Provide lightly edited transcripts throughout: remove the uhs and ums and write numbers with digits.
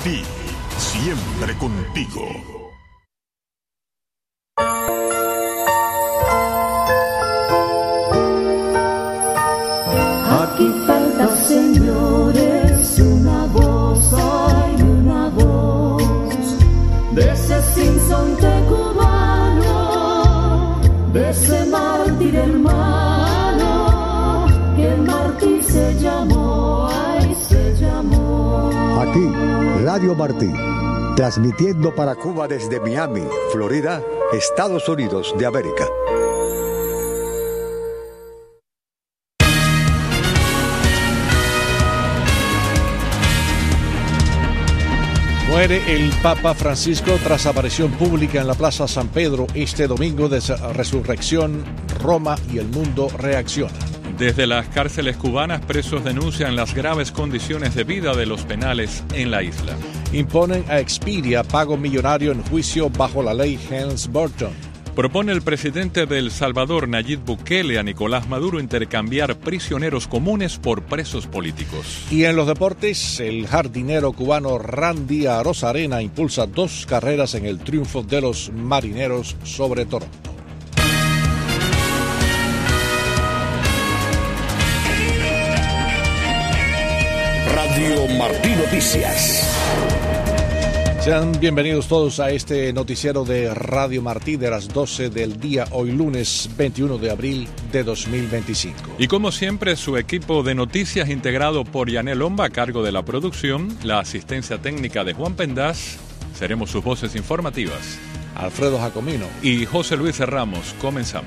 Martí, siempre contigo. Aquí falta, señores, una voz, hay una voz de ese sinsonte cubano, de ese mártir hermano, que el Martí se llamó, ay, se llamó. Aquí, Radio Martí, transmitiendo para Cuba desde Miami, Florida, Estados Unidos de América. Muere el Papa Francisco tras aparición pública en la Plaza San Pedro este domingo de resurrección. Roma y el mundo reaccionan. Desde las cárceles cubanas, presos denuncian las graves condiciones de vida de los penales en la isla. Imponen a Expedia pago millonario en juicio bajo la ley Helms-Burton. Propone el presidente de El Salvador, Nayib Bukele, a Nicolás Maduro intercambiar prisioneros comunes por presos políticos. Y en los deportes, el jardinero cubano Randy Arozarena impulsa 2 carreras en el triunfo de los Marineros sobre Toronto. Radio Martí Noticias. Sean bienvenidos todos a este noticiero de Radio Martí de las 12 del día, hoy lunes 21 de abril de 2025. Y como siempre, su equipo de noticias integrado por Yanel Omba a cargo de la producción, la asistencia técnica de Juan Pendaz, seremos sus voces informativas. Alfredo Jacomino y José Luis Ramos. Comenzamos.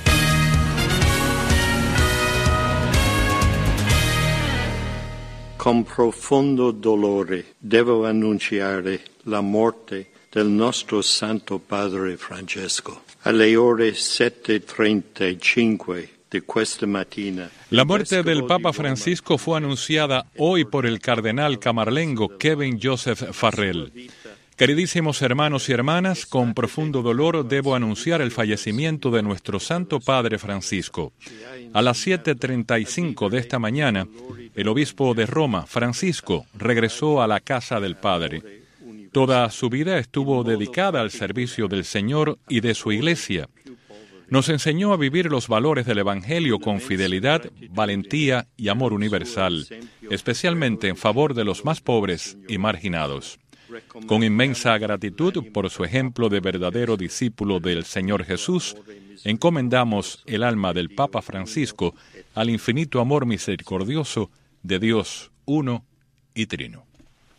Con profondo dolore devo annunciare la morte del nostro Santo Padre Francesco. Alle ore 7:35 de questa mattina. La muerte del Papa Francisco fue anunciada hoy por el cardenal camarlengo Kevin Joseph Farrell. Queridísimos hermanos y hermanas, con profundo dolor debo anunciar el fallecimiento de nuestro Santo Padre Francisco. A las 7:35 de esta mañana, el obispo de Roma, Francisco, regresó a la casa del Padre. Toda su vida estuvo dedicada al servicio del Señor y de su Iglesia. Nos enseñó a vivir los valores del Evangelio con fidelidad, valentía y amor universal, especialmente en favor de los más pobres y marginados. Con inmensa gratitud por su ejemplo de verdadero discípulo del Señor Jesús, encomendamos el alma del Papa Francisco al infinito amor misericordioso de Dios uno y trino.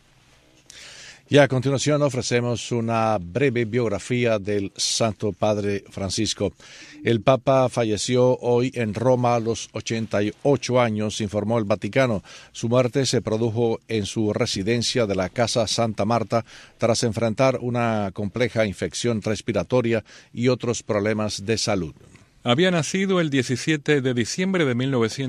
Y a continuación ofrecemos una breve biografía del Santo Padre Francisco. El Papa falleció hoy en Roma a los 88 años, informó el Vaticano. Su muerte se produjo en su residencia de la Casa Santa Marta tras enfrentar una compleja infección respiratoria y otros problemas de salud. Había nacido el 17 de diciembre de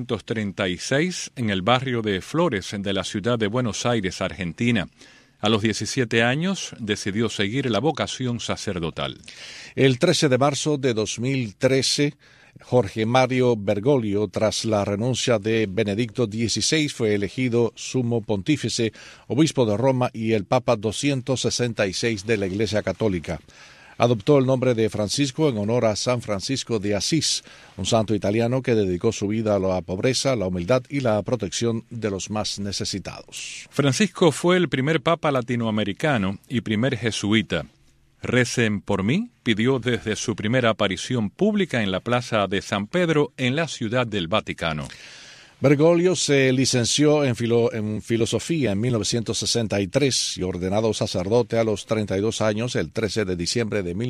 1936 en el barrio de Flores de la ciudad de Buenos Aires, Argentina. A los 17 años decidió seguir la vocación sacerdotal. El 13 de marzo de 2013, Jorge Mario Bergoglio, tras la renuncia de Benedicto XVI, fue elegido sumo pontífice, obispo de Roma y el Papa 266 de la Iglesia Católica. Adoptó el nombre de Francisco en honor a San Francisco de Asís, un santo italiano que dedicó su vida a la pobreza, la humildad y la protección de los más necesitados. Francisco fue el primer papa latinoamericano y primer jesuita. Recen por mí, pidió desde su primera aparición pública en la Plaza de San Pedro en la Ciudad del Vaticano. Bergoglio se licenció en filosofía en 1963 y ordenado sacerdote a los 32 años el 13 de diciembre de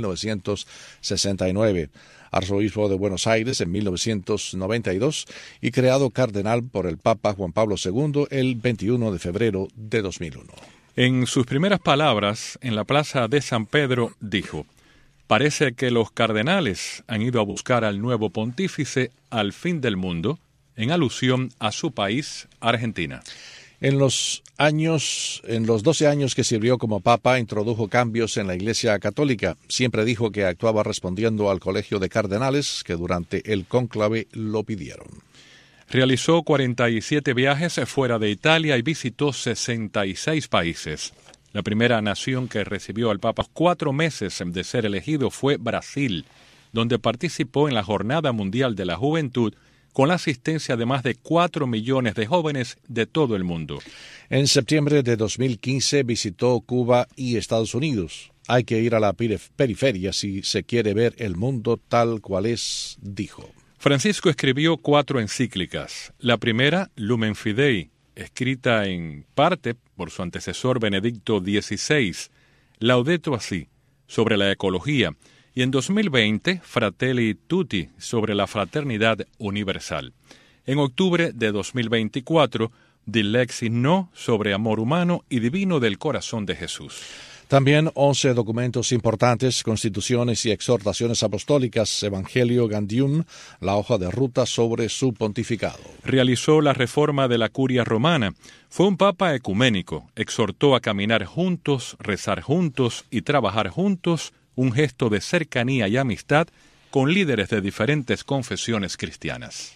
1969. Arzobispo de Buenos Aires en 1992 y creado cardenal por el Papa Juan Pablo II el 21 de febrero de 2001. En sus primeras palabras en la Plaza de San Pedro dijo: «Parece que los cardenales han ido a buscar al nuevo pontífice al fin del mundo», en alusión a su país, Argentina. En los 12 años que sirvió como papa, introdujo cambios en la Iglesia Católica. Siempre dijo que actuaba respondiendo al colegio de cardenales que durante el cónclave lo pidieron. Realizó 47 viajes fuera de Italia y visitó 66 países. La primera nación que recibió al Papa 4 meses de ser elegido fue Brasil, donde participó en la Jornada Mundial de la Juventud con la asistencia de más de 4 millones de jóvenes de todo el mundo. En septiembre de 2015 visitó Cuba y Estados Unidos. Hay que ir a la periferia si se quiere ver el mundo tal cual es, dijo. Francisco escribió 4 encíclicas. La primera, Lumen Fidei, escrita en parte por su antecesor Benedicto XVI, Laudato Si, sobre la ecología, y en 2020, Fratelli Tutti, sobre la fraternidad universal. En octubre de 2024, Dilexi No, sobre amor humano y divino del corazón de Jesús. También 11 documentos importantes, constituciones y exhortaciones apostólicas, Evangelio Gaudium, la hoja de ruta sobre su pontificado. Realizó la reforma de la curia romana. Fue un papa ecuménico. Exhortó a caminar juntos, rezar juntos y trabajar juntos, un gesto de cercanía y amistad con líderes de diferentes confesiones cristianas.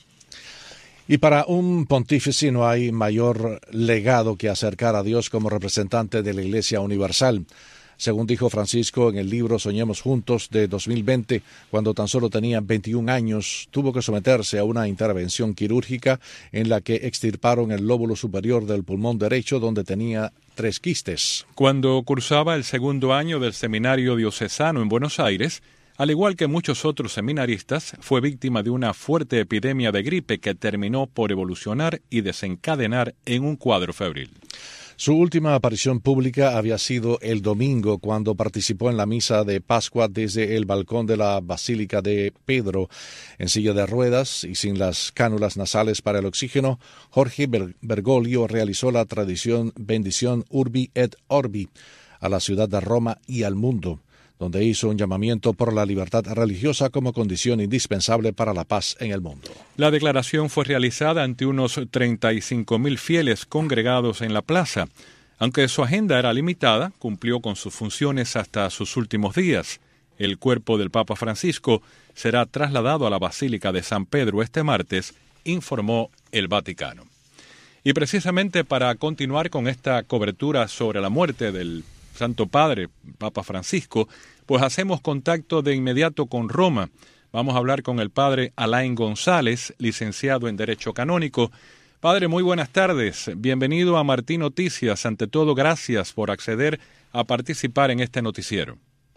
Y para un pontífice no hay mayor legado que acercar a Dios como representante de la Iglesia Universal. Según dijo Francisco en el libro Soñemos Juntos de 2020, cuando tan solo tenía 21 años, tuvo que someterse a una intervención quirúrgica en la que extirparon el lóbulo superior del pulmón derecho donde tenía 3 quistes. Cuando cursaba el 2º año del seminario diocesano en Buenos Aires, al igual que muchos otros seminaristas, fue víctima de una fuerte epidemia de gripe que terminó por evolucionar y desencadenar en un cuadro febril. Su última aparición pública había sido el domingo, cuando participó en la misa de Pascua desde el balcón de la Basílica de Pedro. En silla de ruedas y sin las cánulas nasales para el oxígeno, Jorge Bergoglio realizó la tradición bendición Urbi et Orbi a la ciudad de Roma y al mundo, donde hizo un llamamiento por la libertad religiosa como condición indispensable para la paz en el mundo. La declaración fue realizada ante unos 35.000 fieles congregados en la plaza. Aunque su agenda era limitada, cumplió con sus funciones hasta sus últimos días. El cuerpo del Papa Francisco será trasladado a la Basílica de San Pedro este martes, informó el Vaticano. Y precisamente para continuar con esta cobertura sobre la muerte del Santo Padre, Papa Francisco, pues hacemos contacto de inmediato con Roma. Vamos a hablar con el Padre Alain González, licenciado en Derecho Canónico. Padre, muy buenas tardes. Bienvenido a Martín Noticias. Ante todo, gracias por acceder a participar en este noticiero.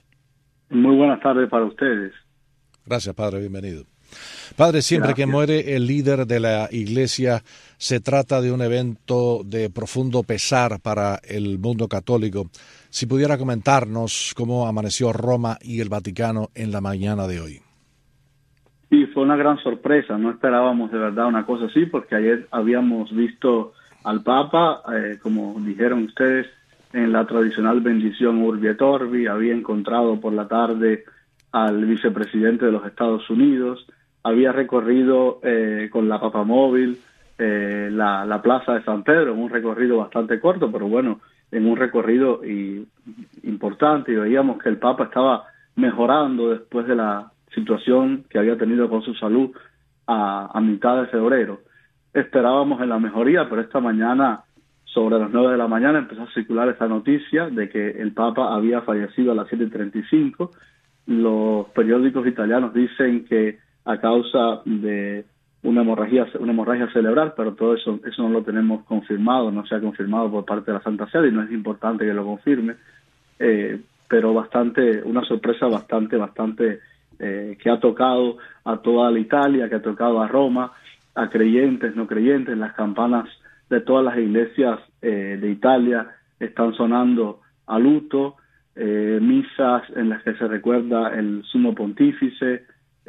Muy buenas tardes para ustedes. Gracias, Padre. Bienvenido. Padre, siempre que muere el líder de la Iglesia, se trata de un evento de profundo pesar para el mundo católico. Si pudiera comentarnos cómo amaneció Roma y el Vaticano en la mañana de hoy. Sí, fue una gran sorpresa. No esperábamos de verdad una cosa así, porque ayer habíamos visto al Papa, como dijeron ustedes, en la tradicional bendición Urbi et Orbi. Había encontrado por la tarde al vicepresidente de los Estados Unidos. Había recorrido con la papamóvil la plaza de San Pedro, en un recorrido bastante corto, pero bueno, en un recorrido importante, y veíamos que el Papa estaba mejorando después de la situación que había tenido con su salud a mitad de febrero. Esperábamos en la mejoría, pero esta mañana, sobre las 9 de la mañana, empezó a circular esta noticia de que el Papa había fallecido a las 7:35. Los periódicos italianos dicen que a causa de una hemorragia cerebral, pero todo eso no lo tenemos confirmado, no se ha confirmado por parte de la Santa Sede y no es importante que lo confirme, pero una sorpresa bastante que ha tocado a toda la Italia, que ha tocado a Roma, a creyentes, no creyentes. Las campanas de todas las iglesias de Italia están sonando a luto, misas en las que se recuerda el sumo pontífice,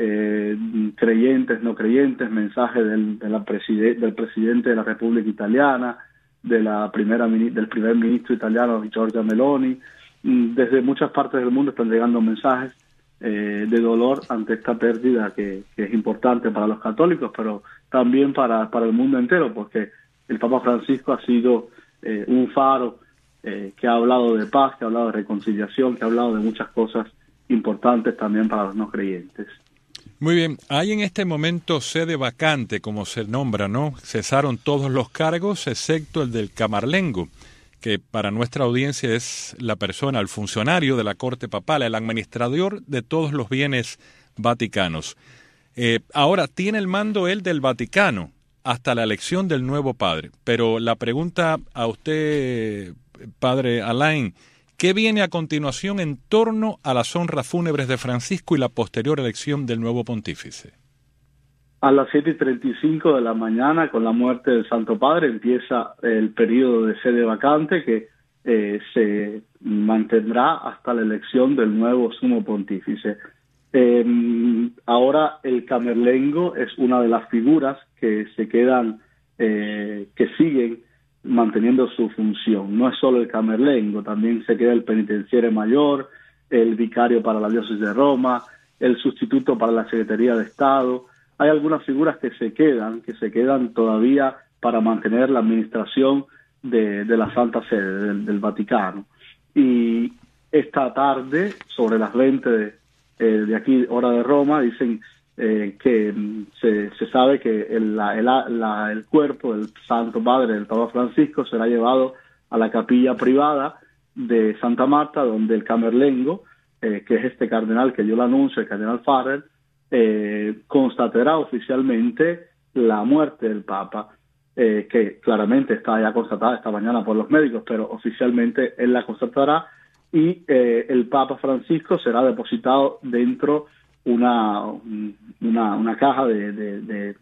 creyentes, no creyentes, mensaje del presidente de la República Italiana, del primer ministro italiano Giorgia Meloni. Desde muchas partes del mundo están llegando mensajes de dolor ante esta pérdida que es importante para los católicos, pero también para el mundo entero, porque el Papa Francisco ha sido un faro que ha hablado de paz, que ha hablado de reconciliación, que ha hablado de muchas cosas importantes también para los no creyentes. Muy bien, hay en este momento sede vacante, como se nombra, ¿no? Cesaron todos los cargos, excepto el del Camarlengo, que para nuestra audiencia es la persona, el funcionario de la Corte Papal, el administrador de todos los bienes vaticanos. Ahora tiene el mando él del Vaticano hasta la elección del nuevo padre. Pero la pregunta a usted, padre Alain, ¿qué viene a continuación en torno a las honras fúnebres de Francisco y la posterior elección del nuevo pontífice? A las 7:35 de la mañana, con la muerte del Santo Padre, empieza el periodo de sede vacante que se mantendrá hasta la elección del nuevo sumo pontífice. Ahora el camerlengo es una de las figuras que se quedan, que siguen manteniendo su función. No es solo el camerlengo, también se queda el penitenciario mayor, el vicario para la diócesis de Roma, el sustituto para la Secretaría de Estado. Hay algunas figuras que se quedan todavía para mantener la administración de la Santa Sede, del Vaticano. Y esta tarde, sobre las 20 de aquí, hora de Roma, dicen que se sabe que el cuerpo del Santo Padre, del Papa Francisco, será llevado a la capilla privada de Santa Marta, donde el camerlengo, que es este cardenal que dio el anuncio, el cardenal Farrell, constatará oficialmente la muerte del Papa, que claramente está ya constatada esta mañana por los médicos, pero oficialmente él la constatará, y el Papa Francisco será depositado dentro una caja de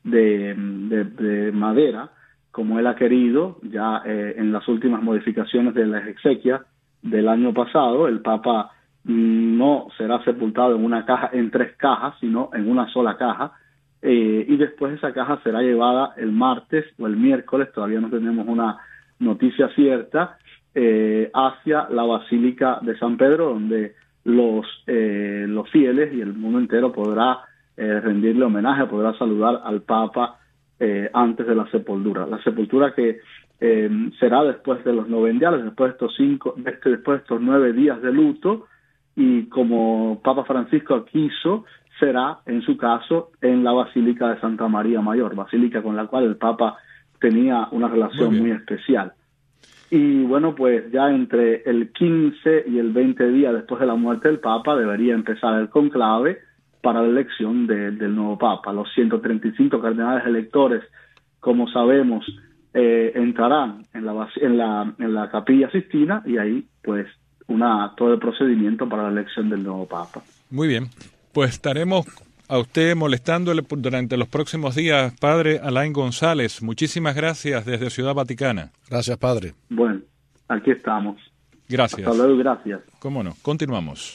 madera, como él ha querido. Ya en las últimas modificaciones de las exequias del año pasado, el Papa no será sepultado en una caja, en 3 cajas, sino en una sola caja, y después esa caja será llevada el martes o el miércoles, todavía no tenemos una noticia cierta, hacia la Basílica de San Pedro, donde los fieles y el mundo entero podrá rendirle homenaje, podrá saludar al Papa antes de la sepultura que será después de los novendiales, después de estos 9 días de luto. Y como Papa Francisco quiso, será, en su caso, en la Basílica de Santa María Mayor, basílica con la cual el Papa tenía una relación muy especial. Y bueno, pues ya entre el 15 y el 20 días después de la muerte del Papa debería empezar el conclave para la elección del nuevo Papa. Los 135 cardenales electores, como sabemos, entrarán en la Capilla Sistina, y ahí pues todo el procedimiento para la elección del nuevo Papa. Muy bien, pues estaremos a usted molestándole durante los próximos días, padre Alain González. Muchísimas gracias desde Ciudad Vaticana. Gracias, padre. Bueno, aquí estamos. Gracias. Hasta luego, gracias. Cómo no, continuamos.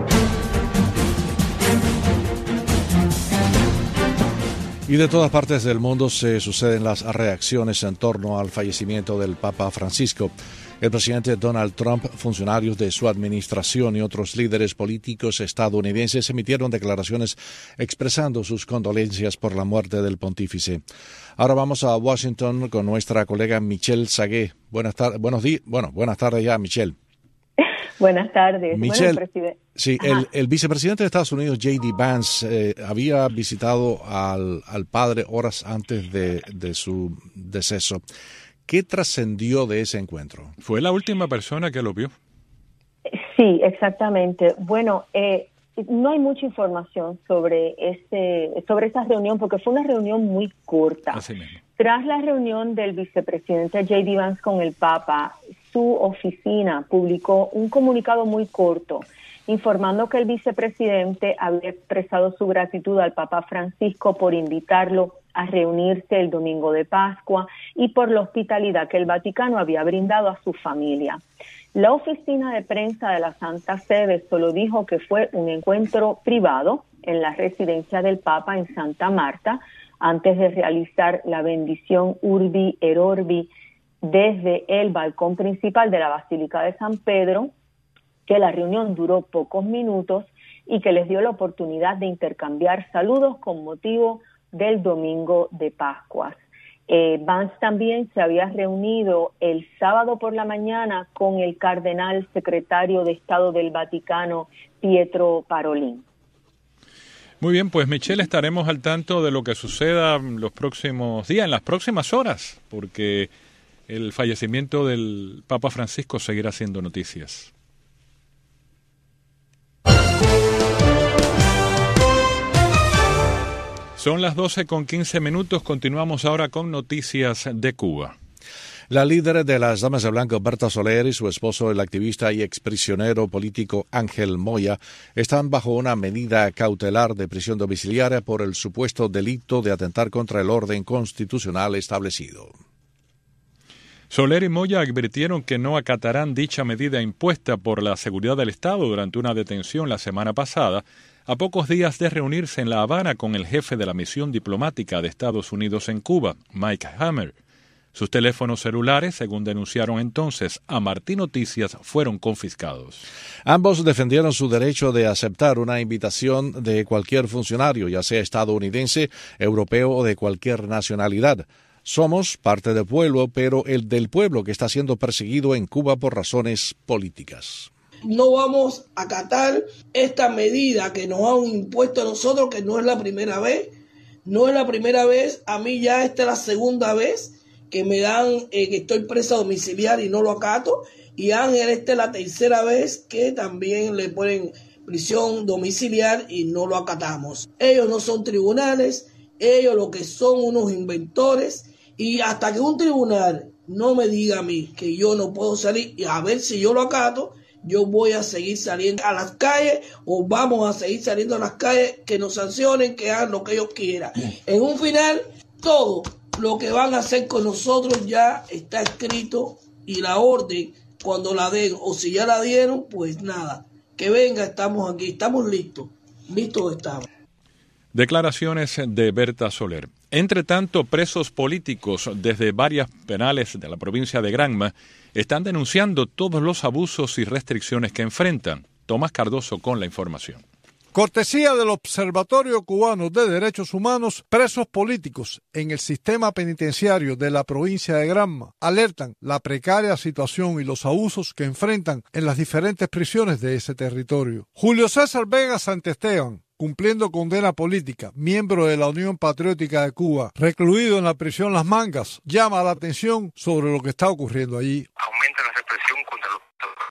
Y de todas partes del mundo se suceden las reacciones en torno al fallecimiento del Papa Francisco. El presidente Donald Trump, funcionarios de su administración y otros líderes políticos estadounidenses emitieron declaraciones expresando sus condolencias por la muerte del pontífice. Ahora vamos a Washington con nuestra colega Michelle Sagué. Buenas tardes ya, Michelle. Buenas tardes. Michelle, bueno, presidente. Sí, el vicepresidente de Estados Unidos, J.D. Vance, había visitado al padre horas antes de su deceso. ¿Qué trascendió de ese encuentro? ¿Fue la última persona que lo vio? Sí, exactamente. Bueno, no hay mucha información sobre esa reunión, porque fue una reunión muy corta. Así mismo. Tras la reunión del vicepresidente J.D. Vance con el Papa, su oficina publicó un comunicado muy corto informando que el vicepresidente había expresado su gratitud al Papa Francisco por invitarlo a reunirse el domingo de Pascua y por la hospitalidad que el Vaticano había brindado a su familia. La oficina de prensa de la Santa Sede solo dijo que fue un encuentro privado en la residencia del Papa en Santa Marta, antes de realizar la bendición Urbi et Orbi desde el balcón principal de la Basílica de San Pedro, que la reunión duró pocos minutos y que les dio la oportunidad de intercambiar saludos con motivo del domingo de Pascuas. Vance también se había reunido el sábado por la mañana con el cardenal secretario de Estado del Vaticano, Pietro Parolin. Muy bien, pues Michelle, estaremos al tanto de lo que suceda los próximos días, en las próximas horas, porque el fallecimiento del Papa Francisco seguirá siendo noticias. Son las 12:15. Continuamos ahora con noticias de Cuba. La líder de las Damas de Blanco, Berta Soler, y su esposo, el activista y exprisionero político Ángel Moya, están bajo una medida cautelar de prisión domiciliaria por el supuesto delito de atentar contra el orden constitucional establecido. Soler y Moya advirtieron que no acatarán dicha medida impuesta por la seguridad del Estado durante una detención la semana pasada, a pocos días de reunirse en La Habana con el jefe de la misión diplomática de Estados Unidos en Cuba, Mike Hammer. Sus teléfonos celulares, según denunciaron entonces a Martín Noticias, fueron confiscados. Ambos defendieron su derecho de aceptar una invitación de cualquier funcionario, ya sea estadounidense, europeo o de cualquier nacionalidad. Somos parte del pueblo, pero el del pueblo que está siendo perseguido en Cuba por razones políticas. No vamos a acatar esta medida que nos han impuesto a nosotros, que no es la primera vez. No es la primera vez, a mí ya esta es la segunda vez que me dan, que estoy presa domiciliaria y no lo acato. Y Ángel, esta es la tercera vez que también le ponen prisión domiciliar y no lo acatamos. Ellos no son tribunales, ellos lo que son unos inventores. Y hasta que un tribunal no me diga a mí que yo no puedo salir, y a ver si yo lo acato, yo voy a seguir saliendo a las calles, o vamos a seguir saliendo a las calles, que nos sancionen, que hagan lo que ellos quieran. En un final, todo lo que van a hacer con nosotros ya está escrito, y la orden, cuando la den, o si ya la dieron, pues nada, que venga, estamos aquí, estamos listos estamos. Declaraciones de Berta Soler. Entre tanto, presos políticos desde varias penales de la provincia de Granma están denunciando todos los abusos y restricciones que enfrentan. Tomás Cardoso con la información. Cortesía del Observatorio Cubano de Derechos Humanos, presos políticos en el sistema penitenciario de la provincia de Granma alertan la precaria situación y los abusos que enfrentan en las diferentes prisiones de ese territorio. Julio César Vega Santesteban, cumpliendo condena política, miembro de la Unión Patriótica de Cuba, recluido en la prisión Las Mangas, llama la atención sobre lo que está ocurriendo allí. Aumenta la represión contra los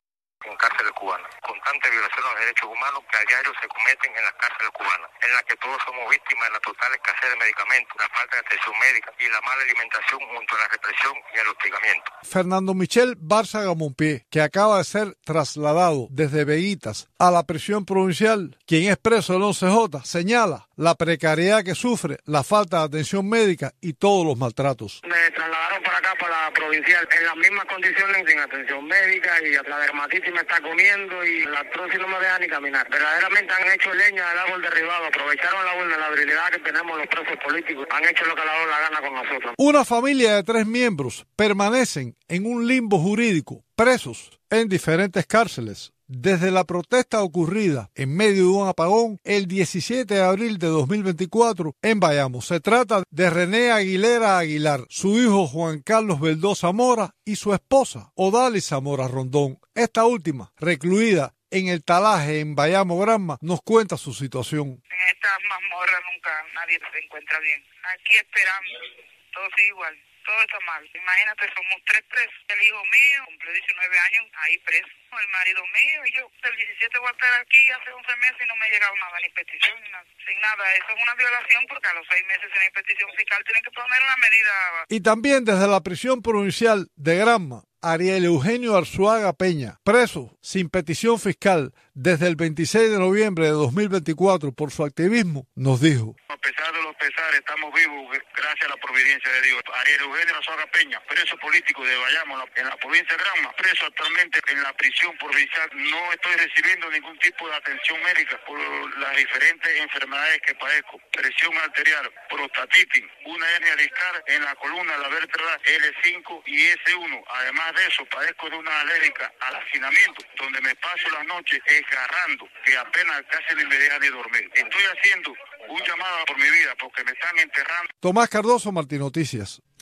en cárceles cubanas, constantes violaciones a los derechos humanos que a diario se cometen en las cárceles cubanas, en las que todos somos víctimas de la total escasez de medicamentos, la falta de atención médica y la mala alimentación junto a la represión y el hostigamiento. Fernando Michel Bárzaga Monpié, que acaba de ser trasladado desde Veguitas a la prisión provincial, quien es preso del 11J, señala la precariedad que sufre, la falta de atención médica y todos los maltratos. Me trasladaron para acá, para la provincial, en las mismas condiciones, sin atención médica, y la dermatitis me está comiendo y la artrosis no me deja ni caminar. Verdaderamente han hecho leña del árbol derribado, aprovecharon la vulnerabilidad que tenemos los presos políticos, han hecho lo que le ha dado la gana con nosotros. Una familia de 3 miembros permanecen en un limbo jurídico, presos en diferentes cárceles. Desde la protesta ocurrida en medio de un apagón el 17 de abril de 2024 en Bayamo. Se trata de René Aguilera Aguilar, su hijo Juan Carlos Beldó Zamora y su esposa Odalis Zamora Rondón. Esta última, recluida en el Talaje en Bayamo Granma, nos cuenta su situación. En estas mazmorras nunca nadie se encuentra bien. Aquí esperando, todo sigue igual. Todo está mal. Imagínate, somos 3 presos. El hijo mío cumplió 19 años ahí preso. El marido mío y yo. El 17 voy a estar aquí hace 11 meses y no me ha llegado nada, ni petición, ni nada. Sin nada. Eso es una violación porque a los 6 meses sin petición fiscal tienen que poner una medida. Y también desde la prisión provincial de Granma, Ariel Eugenio Arzuaga Peña, preso sin petición fiscal desde el 26 de noviembre de 2024 por su activismo, nos dijo: a pesar de los pesares, estamos vivos gracias a la providencia de Dios. Ariel Eugenio Arzuaga Peña, preso político de Bayamo, en la provincia de Granma, preso actualmente en la prisión provincial. No estoy recibiendo ningún tipo de atención médica por las diferentes enfermedades que padezco. Presión arterial, prostatitis, una hernia discal en la columna, la vértebra L5 y S1. Además de eso, padezco de una alérgica al hacinamiento, donde me paso las noches esgarrando, que apenas casi ni me deja de dormir. Estoy haciendo un llamado por mi vida porque me están enterrando. Tomás Cardoso, Martín Noticias.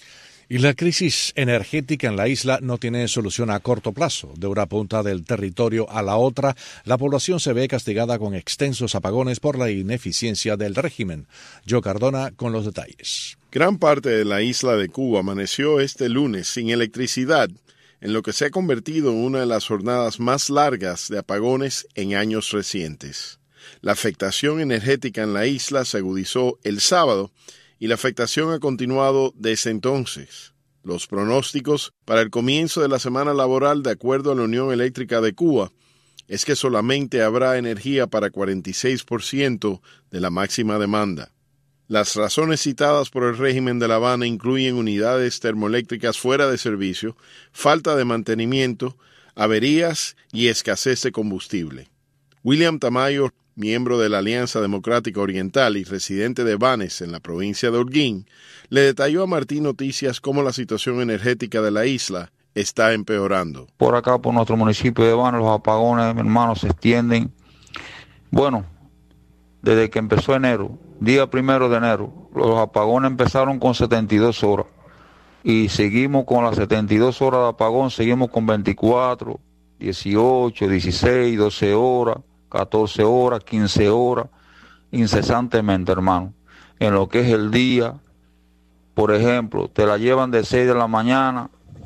Y la crisis energética en la isla no tiene solución a corto plazo. De una punta del territorio a la otra, la población se ve castigada con extensos apagones por la ineficiencia del régimen. Joe Cardona con los detalles. Gran parte de la isla de Cuba amaneció este lunes sin electricidad, en lo que se ha convertido en una de las jornadas más largas de apagones en años recientes. La afectación energética en la isla se agudizó el sábado y la afectación ha continuado desde entonces. Los pronósticos para el comienzo de la semana laboral, de acuerdo a la Unión Eléctrica de Cuba, es que solamente habrá energía para 46% de la máxima demanda. Las razones citadas por el régimen de La Habana incluyen unidades termoeléctricas fuera de servicio, falta de mantenimiento, averías y escasez de combustible. William Tamayo, miembro de la Alianza Democrática Oriental y residente de Banes en la provincia de Holguín, le detalló a Martín Noticias cómo la situación energética de la isla está empeorando. Por acá, por nuestro municipio de Banes, los apagones, hermanos, se extienden. Bueno, desde que empezó enero, día 1 de enero, los apagones empezaron con 72 horas y seguimos con las 72 horas de apagón, seguimos con 24, 18, 16, 12 horas, 14 horas, 15 horas, incesantemente, hermano. En lo que es el día, por ejemplo, te la llevan de 6 de la mañana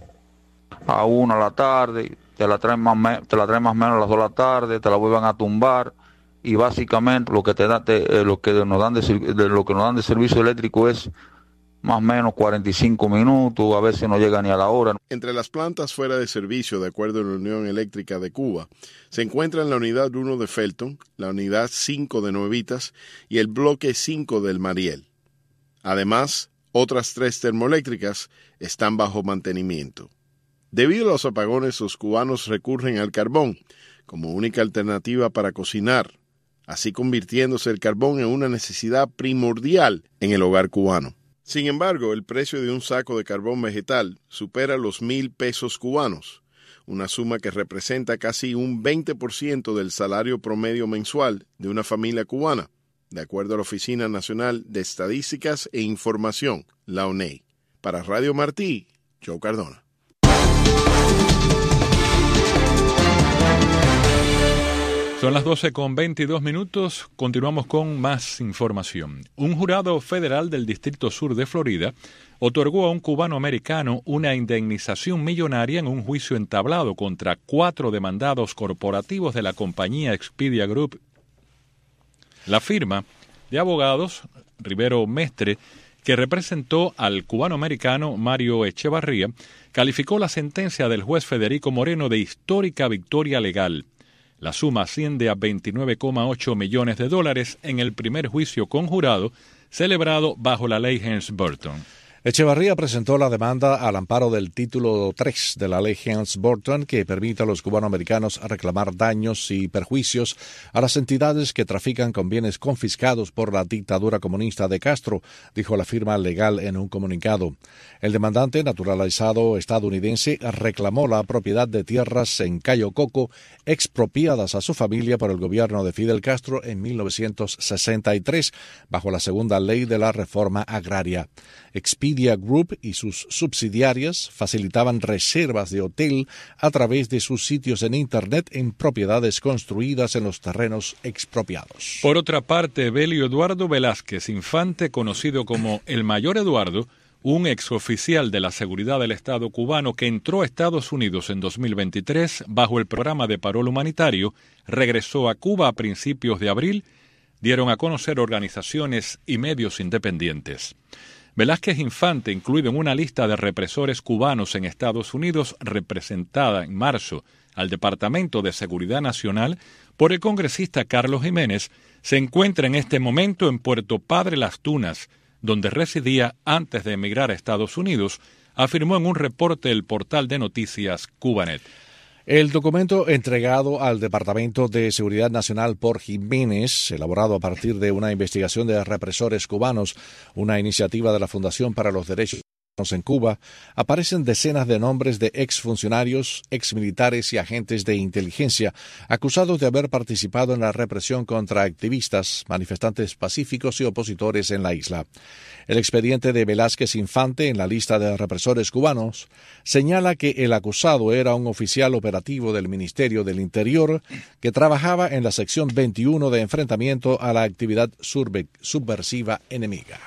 a 1 de la tarde, te la traen más o menos a las 2 de la tarde, te la vuelven a tumbar, y básicamente lo que nos dan de servicio eléctrico es más o menos 45 minutos, a veces no llega ni a la hora. Entre las plantas fuera de servicio, de acuerdo a la Unión Eléctrica de Cuba, se encuentran la unidad 1 de Felton, la unidad 5 de Nuevitas y el bloque 5 del Mariel. Además, otras 3 termoeléctricas están bajo mantenimiento. Debido a los apagones, los cubanos recurren al carbón como única alternativa para cocinar, así convirtiéndose el carbón en una necesidad primordial en el hogar cubano. Sin embargo, el precio de un saco de carbón vegetal supera los 1,000 pesos cubanos, una suma que representa casi un 20% del salario promedio mensual de una familia cubana, de acuerdo a la Oficina Nacional de Estadísticas e Información, la ONEI. Para Radio Martí, Joe Cardona. Son las 12:22. Continuamos con más información. Un jurado federal del Distrito Sur de Florida otorgó a un cubano americano una indemnización millonaria en un juicio entablado contra 4 demandados corporativos de la compañía Expedia Group. La firma de abogados Rivero Mestre, que representó al cubano americano Mario Echevarría, calificó la sentencia del juez Federico Moreno de histórica victoria legal. La suma asciende a $29,8 millones en el primer juicio conjurado celebrado bajo la ley Helms-Burton. Echevarría presentó la demanda al amparo del título 3 de la ley Helms-Burton, que permite a los cubanoamericanos reclamar daños y perjuicios a las entidades que trafican con bienes confiscados por la dictadura comunista de Castro, dijo la firma legal en un comunicado. El demandante, naturalizado estadounidense, reclamó la propiedad de tierras en Cayo Coco expropiadas a su familia por el gobierno de Fidel Castro en 1963, bajo la segunda ley de la reforma agraria. Expedia Group y sus subsidiarias facilitaban reservas de hotel a través de sus sitios en Internet en propiedades construidas en los terrenos expropiados. Por otra parte, Belio Eduardo Velázquez Infante, conocido como el Mayor Eduardo, un exoficial de la seguridad del Estado cubano que entró a Estados Unidos en 2023 bajo el programa de parol humanitario, regresó a Cuba a principios de abril, dieron a conocer organizaciones y medios independientes. Velázquez Infante, incluido en una lista de represores cubanos en Estados Unidos, representada en marzo al Departamento de Seguridad Nacional por el congresista Carlos Jiménez, se encuentra en este momento en Puerto Padre Las Tunas, donde residía antes de emigrar a Estados Unidos, afirmó en un reporte el portal de noticias Cubanet. El documento entregado al Departamento de Seguridad Nacional por Jiménez, elaborado a partir de una investigación de represores cubanos, una iniciativa de la Fundación para los Derechos en Cuba, aparecen decenas de nombres de exfuncionarios, exmilitares y agentes de inteligencia acusados de haber participado en la represión contra activistas, manifestantes pacíficos y opositores en la isla. El expediente de Velázquez Infante en la lista de represores cubanos señala que el acusado era un oficial operativo del Ministerio del Interior que trabajaba en la sección 21 de enfrentamiento a la actividad subversiva enemiga.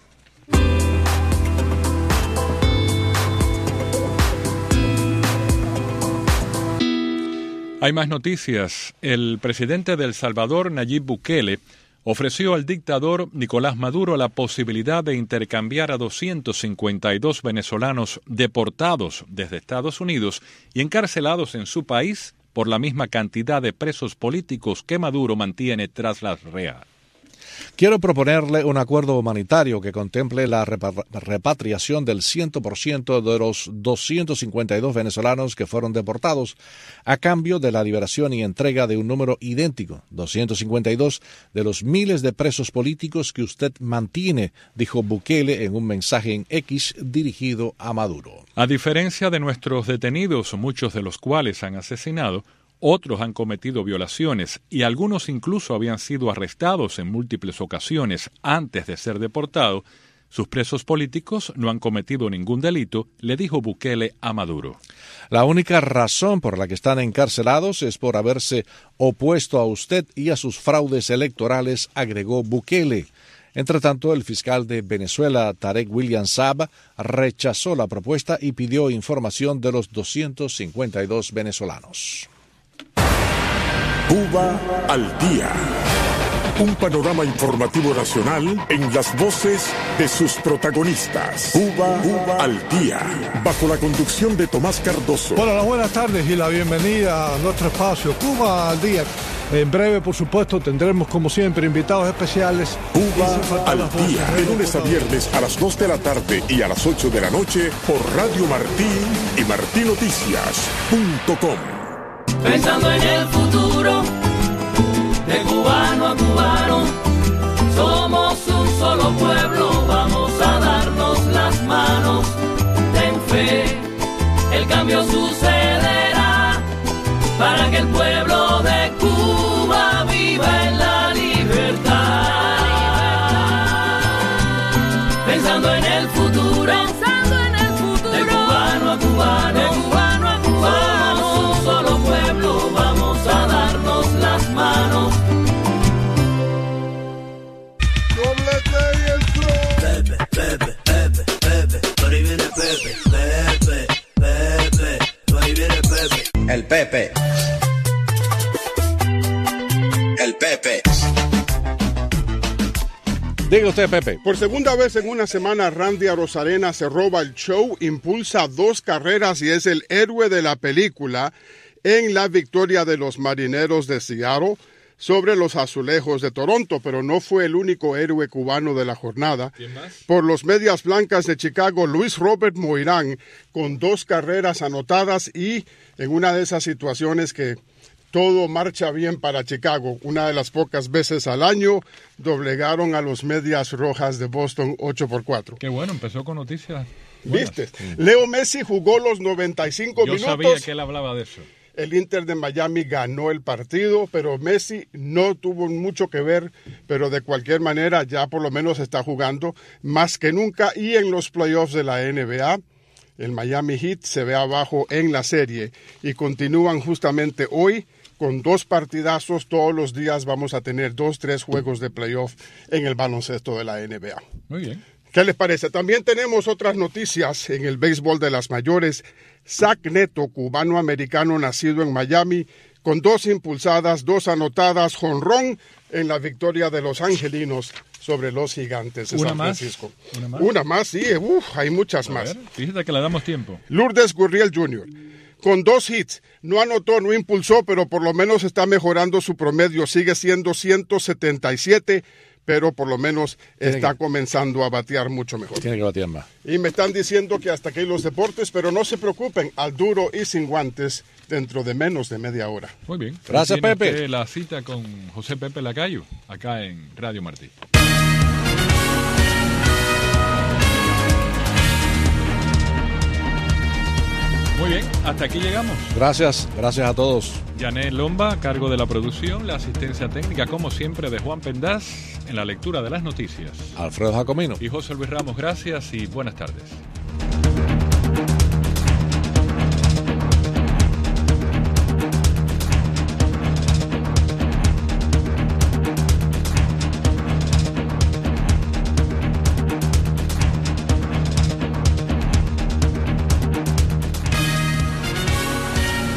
Hay más noticias. El presidente de El Salvador, Nayib Bukele, ofreció al dictador Nicolás Maduro la posibilidad de intercambiar a 252 venezolanos deportados desde Estados Unidos y encarcelados en su país por la misma cantidad de presos políticos que Maduro mantiene tras las rejas. Quiero proponerle un acuerdo humanitario que contemple la repatriación del 100% de los 252 venezolanos que fueron deportados a cambio de la liberación y entrega de un número idéntico, 252, de los miles de presos políticos que usted mantiene, dijo Bukele en un mensaje en X dirigido a Maduro. A diferencia de nuestros detenidos, muchos de los cuales han asesinado, otros han cometido violaciones y algunos incluso habían sido arrestados en múltiples ocasiones antes de ser deportados. Sus presos políticos no han cometido ningún delito, le dijo Bukele a Maduro. La única razón por la que están encarcelados es por haberse opuesto a usted y a sus fraudes electorales, agregó Bukele. Entre tanto, el fiscal de Venezuela, Tarek William Saab, rechazó la propuesta y pidió información de los 252 venezolanos. Cuba al día. Un panorama informativo nacional en las voces de sus protagonistas. Cuba al día. Bajo la conducción de Tomás Cardoso. Bueno, las buenas tardes y la bienvenida a nuestro espacio Cuba al día. En breve, por supuesto, tendremos como siempre invitados especiales. Cuba al día. De lunes a viernes a las 2 de la tarde y a las 8 de la noche por Radio Martí y martinoticias.com. Pensando en el futuro, de cubano a cubano, somos un solo pueblo, vamos a darnos las manos. Ten fe, el cambio sucederá, para que el pueblo de Cuba viva en la libertad. Pensando en el futuro, de cubano a cubano, somos un solo pueblo, vamos a darnos las manos. Pepe, Pepe, Pepe, Pepe, por ahí viene Pepe, Pepe, Pepe, por ahí viene Pepe. El Pepe. El Pepe. Diga usted, Pepe. Por segunda vez en una semana, Randy Arozarena se roba el show, impulsa 2 carreras y es el héroe de la película en la victoria de los Marineros de Seattle sobre los Azulejos de Toronto, pero no fue el único héroe cubano de la jornada. ¿Quién más? Por los Medias Blancas de Chicago, Luis Robert Moirán, con 2 carreras anotadas y en una de esas situaciones que todo marcha bien para Chicago. Una de las pocas veces al año doblegaron a los Medias Rojas de Boston 8-4. Qué bueno, empezó con noticias buenas. ¿Viste? Leo Messi jugó los 95 minutos. Yo sabía que él hablaba de eso. El Inter de Miami ganó el partido, pero Messi no tuvo mucho que ver, pero de cualquier manera ya por lo menos está jugando más que nunca. Y en los playoffs de la NBA, el Miami Heat se ve abajo en la serie y continúan justamente hoy con 2 partidazos. Todos los días vamos a tener 2-3 juegos de playoff en el baloncesto de la NBA. Muy bien. ¿Qué les parece? También tenemos otras noticias en el béisbol de las mayores. Zach Neto, cubano-americano nacido en Miami, con 2 impulsadas, 2 anotadas, jonrón en la victoria de los angelinos sobre los Gigantes de San Francisco. ¿Una más? Sí, hay muchas más. Ver, fíjate que le damos tiempo. Lourdes Gurriel Jr., con 2 hits, no anotó, no impulsó, pero por lo menos está mejorando su promedio, sigue siendo 177, pero por lo menos está comenzando a batear mucho mejor. Tiene que batear más. Y me están diciendo que hasta aquí los deportes, pero no se preocupen, al duro y sin guantes dentro de menos de media hora. Muy bien. Gracias, Pepe. La cita con José Pepe Lacayo, acá en Radio Martí. Muy bien, hasta aquí llegamos. Gracias a todos. Janet Lomba, a cargo de la producción, la asistencia técnica, como siempre, de Juan Pendaz, en la lectura de las noticias. Alfredo Jacomino. Y José Luis Ramos, gracias y buenas tardes.